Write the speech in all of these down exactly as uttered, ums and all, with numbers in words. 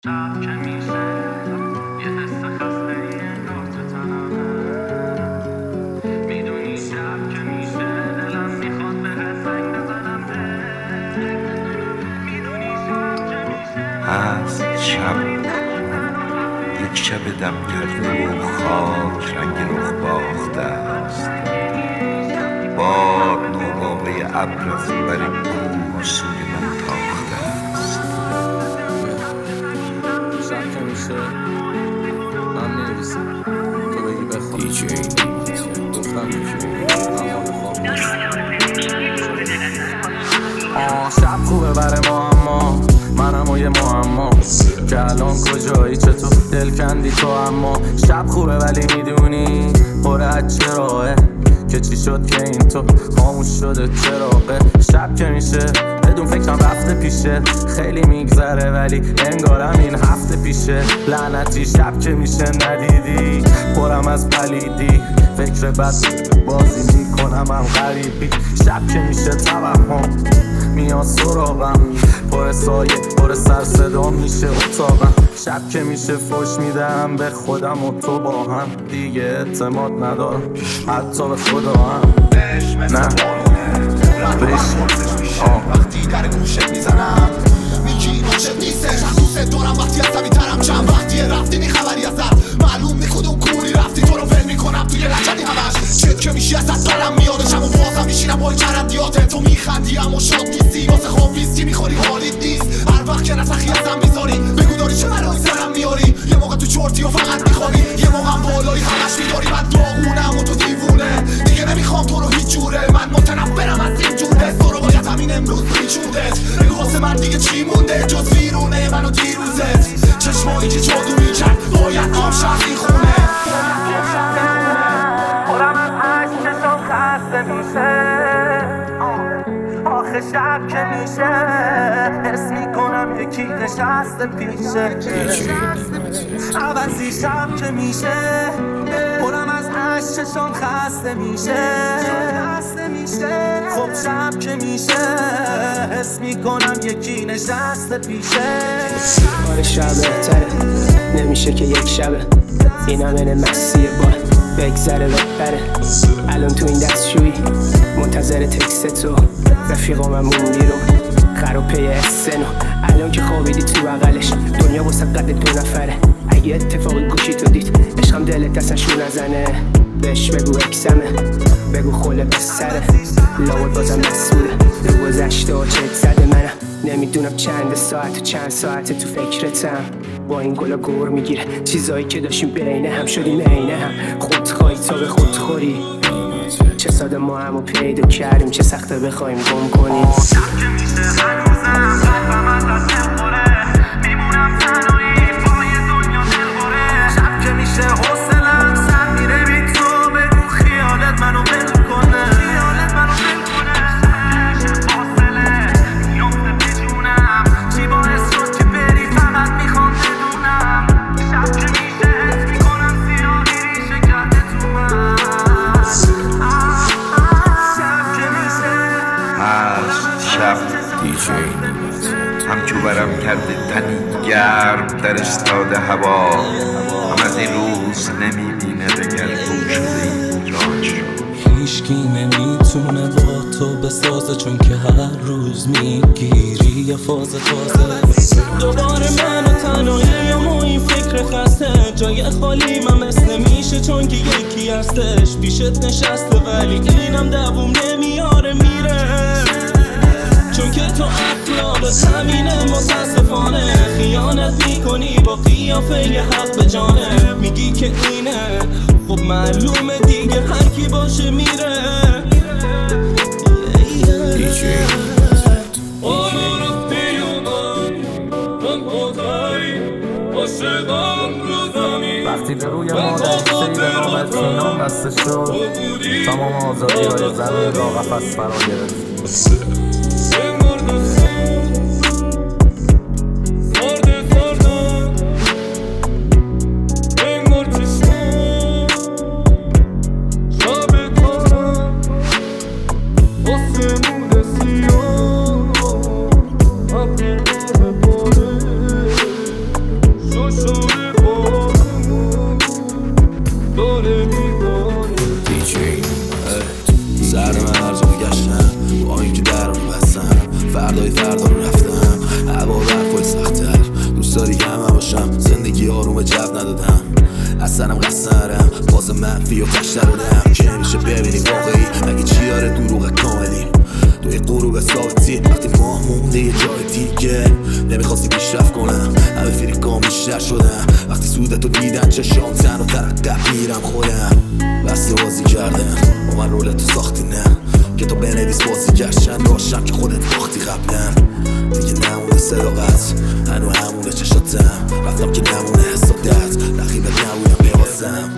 شب که میشه یه حس خسته انگار تو تنمه میدونی شب که میشه دلم میخواد به زنگ بزنم میدونی شب که میشه هست شب یک شب دم کرده و خاک رنگ رخ باخته است باد نوباقه ابر از بر کوه سوی من تاخته است شب که میشه من می‌نویسم تو بگی بخوام دیجی گفتم دیجی اما بخوام آه شب خوبه برای ما اما منم و یه معما که الان کجایی چطور دل کندی تو اما شب خوبه ولی میدونی پر از چراهه که چی شد که این تو خاموش شده چراغه شب که میشه بدون فکرم رفته پیشه خیلی میگذره ولی انگارم این هفته پیشه لعنتی شب که میشه ندیدی پرم از پلیدی فکر بد بازی میکنم هم غریبی شب که میشه توهم میاد سراغم پر سایه پر سر صدا میشه اتاقم شب که میشه فوش میدم به خودم و تو با هم دیگه اعتماد ندارم حتی به خدا هم نه بریش وقتی در گوشت میزنم میگی نوشت نیستش از دوست دارم وقتی از ترم چند وقتی رفتی میخبری ازت معلوم میکدوم کوری رفتی تو رو ول میکنم توی لجدی همش چت که میشی ازت دارم میادشم و بازم میشینم با این چرندیاته تو میخندی اما شاد نیستی واسه خواب ویسکی میخوری حالیت نیست هر وقت که نسخی ازم میذاری بگو داری چه برای سرم میاری یه موقع تو چرتی و فقط میخوری یه موقع بالایی همش میداری من داغونم و تو دیوونه دیگه نمیخوام تو رو هیچ جوره من متنفرم از این جوره تو رو باید همین امروز بیچودت بگو واسه من دیگه چی مونده جز ویرونه منو دیروزت چشمایی که جادو میکرد باید آم شد این خونه پرم از عشق چشم خسته میشه آخه شب که میشه حس میکنم یکی نشسته پیشه عوضی شب که میشه پرم از عشق چشم خسته میشه خب شب که میشه حس میکنم یکی نشسته پیشه آره شب بهتره نمیشه که یک شبه این همه مسیه باید بگذره بهتره الان تو این دستشویی منتظر تکست تو رفیقاممون بیرون خروپه اسنو الان که خوابیدی تو بغلش دنیا واسه قد دو نفره اگه اتفاقی گوشی تو دید عشقم دلت دستشو نزنه بهش بگو اکسمه بگو خوله به سره لاول بازم مسئوله رو گذشته و چک زده منم نمیدونم چند ساعت و چند ساعت تو فکرتم با این گلا گور میگیره چیزایی که داشتیم بین هم شدیم عینه هم خودخواهی تا به خودخوری چه ساده ما همو پیدا کردیم چه سخته بخوایم گم کنیم شب که میشه هنوزم قلبم از دست نمیخوره میمونم تنهایی با یه دنیا دلخوره شب که میشه حوصله‌ام سر میره بی تو بگو خیالت منو ول کنه خیالت منو ول کنه میشه فاصله میفته به جونم چی باعث شد که بری فقط میخوام بدونم شب که میشه حس میکنم سیاهی ریشه کرده تو من شب که میشه هست شب همچو برم کرده تنی گرم در استاد هوا هم از این روز نمیبینه دگر گم شده این راج رو هیچکی نمیتونه با تو بسازه چون که هر روز میگیری یه فاز تازه دوباره من و تنهاییم و این فکر خسته جای خالی من مثل میشه چون که یکی هستش پیشت نشسته ولی اینم دووم نمیاره میره چون که تو اخلاقت همینه متاسفانه خیانت میکنی با قیافه یه حق به جانه میگی که اینه خب معلومه دیگه هر کی باشه میره وقتی به روی مادر سیل نامت اینام بسته شد تمام آزادی های زمین را قفس فرا گرفت دوست داری که همه باشم، زندگی آروم جو ندادم، از سرم قصد نرم، باز منفی و تش دادم که نمیشه ببینی واقعی مگه چی داره دروغ کاملی توی غروب ثابتی وقتی ماه مونده یه جای دیگه نمیخواستی پیشرفت کنم همه فریکام بیشتر شدم وقتی سودتو دیدن چشام تن و ترقب میرم خودم بسته بازی کردم با من رولتو ساختی نه که تو بنویس بازی گشتن راشم که خودت باختی قبلا دیگه نمونه صداقت هنو همونه چشاتم رفتم که نمونه حسادت رقیبت نبودم بیوازم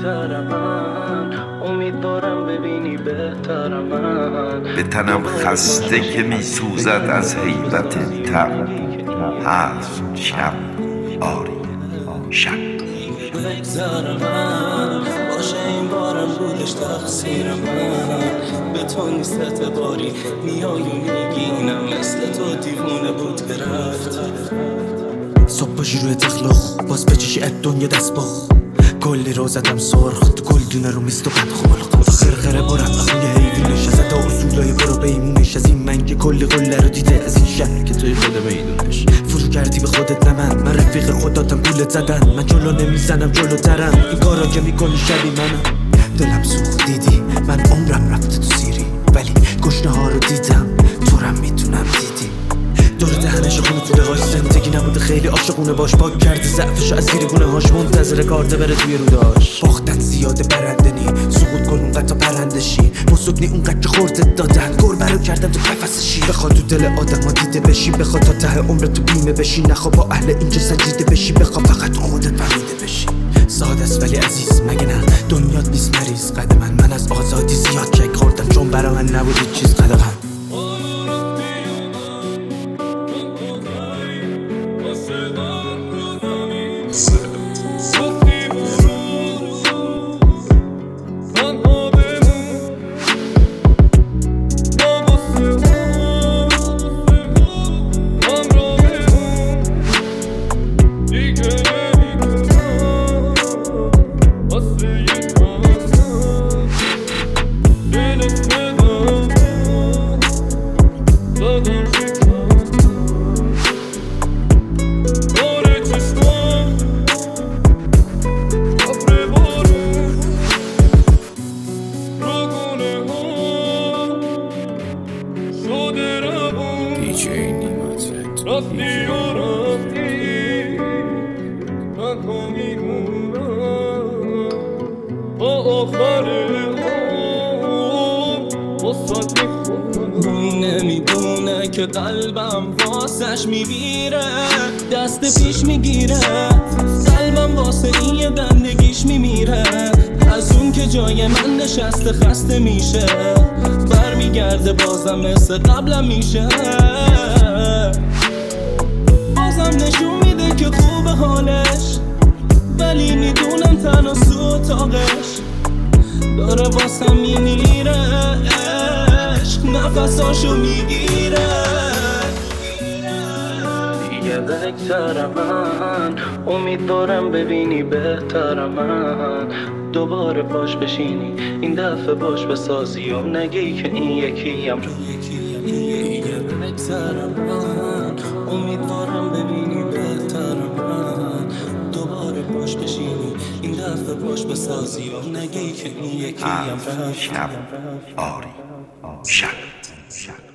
امیدوارم ببینی بهترم من به تنم خسته که میسوزد از هیبت تب هست شب آری شب بگذر من باشه این بارم بودش تقصیر من به تو نیست اعتباری میای و میگی اینم مثل تو دیوونه بود که رفت صبح باشی روی تخلق باز بچشی اد دنیا دست باخ کلی رو زدم سرخ تو گل دونه رو میست و بد خلق خرخره برم اخوی حیوونش از ادا اصولای برو بیمونش از این من که کلی قله رو دیده از این شهر که توی خود میدونش فرو کردی به خودت نمن من رفیق خوداتم گولت زدن من جلو نمیزنم جلو ترم این کارا که میکنی شبی منم دلم سوخت دیدی من عمرم رفته تو سیری ولی گشنه ها رو دیدم تو رم میتونم دیدی دور دهنش خونه توله هاش زندگی نبوده خیلی عاشقونه باش پاک کرده ضعفشو از زیر گونه هاش منتظر کارده بره توی روداش باختن زیاده برنده نی سقوط کن اونقدر تا پرنده شی مسکنی اونقدر که خوردت دادن گربه رو کردن تو قفسشی بخواد تو دل آدم ها دیده بشی بخواد تا ته عمر تو بیمه بشی نخواه با اهل اینجا سجیده بشی بخواه فقط تو خودت فهمیده بشی ساده است ولی عزیز مگه نه دنیات نیست مریض قد من من از آزادی زیاد کک خوردم چون برا من نبود چیز قدغن رفتی و رفتی من تو میمونم با آخر هم وسط میخونم اون نمیدونه که قلبم واسش میبیره دست پیش میگیره قلبم واسه این یه دندگیش میمیره از اون که جای من نشسته خسته میشه برمیگرده بازم مثل قبلم میشه بازم نشون میده که خوب حالش ولی میدونم تنها سو تاقش داره واسم میمیره عشق نفساشو میگیره دیگه بگذر من امیدوارم ببینی بهتر من دوباره باش بشینی این دفعه باش بسازی و نگی که این یکیم دیگه بگذر من امیدوارم ببینی بهتر من دوباره باش بشینی این دفعه باش بسازی و نگی که این یکیم شب آری شب